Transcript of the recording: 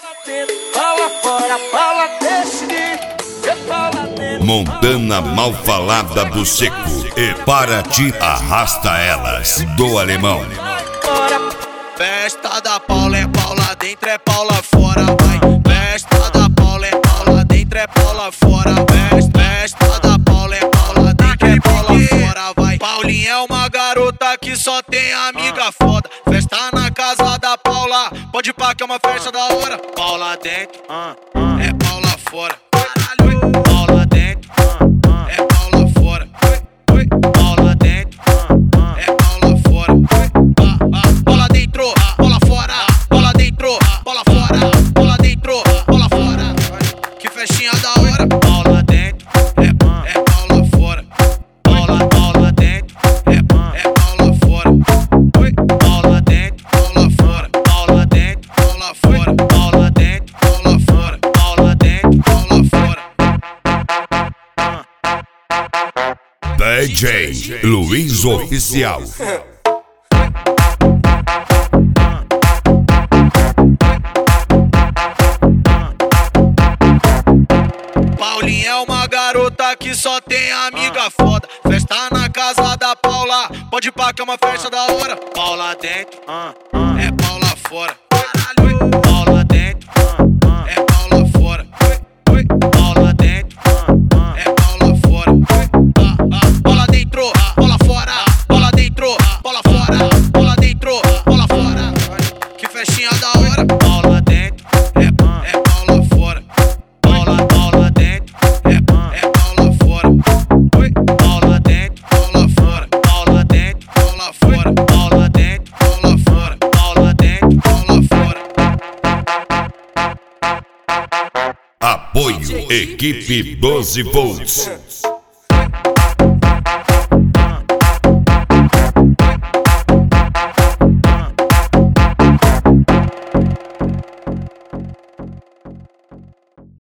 Montana mal falada do seco. E para ti arrasta elas do alemão. Festa da Paula é Paula dentro, é Paula fora, vai. Festa da Paula é Paula dentro, é Paula fora. Festa da Paula é Paula dentro, é Paula fora, vai. Paulinha é uma garota que só tem amiga foda. Festa na casa da Paula, pode pá que é uma festa da hora. Paula dentro, é Paula fora. Paula dentro, é Paula fora. Paula dentro, é Paula fora. Paula dentro, Paula fora. Paula dentro, Paula fora. Paula dentro, Paula fora. Que festinha da hora. Paula dentro, é Paula fora. Paula dentro, é Paula fora. Paula dentro, Paula fora. Paula dentro, Paula fora. Paula dentro, Paula fora. Paula dentro, Paula fora. DJ Luiz Oficial. Paulinha é uma garota que só tem amiga foda. Festa na casa da Paula, pode pá que é uma festa da hora. Paula dentro, é Paula fora. Paula dentro, é Paula fora. Paula dentro, é Paula fora. Paula dentro, Paula fora. Paula dentro, Paula fora. Paula dentro, Paula fora. Que festinha da hora. Paula dentro, é Paula fora. Paula dentro, é Paula fora. Paula dentro, Paula fora. Paula dentro, Paula fora. Paula dentro, Paula fora. Paula dentro, Paula fora. Apoio Equipe 12 Volts.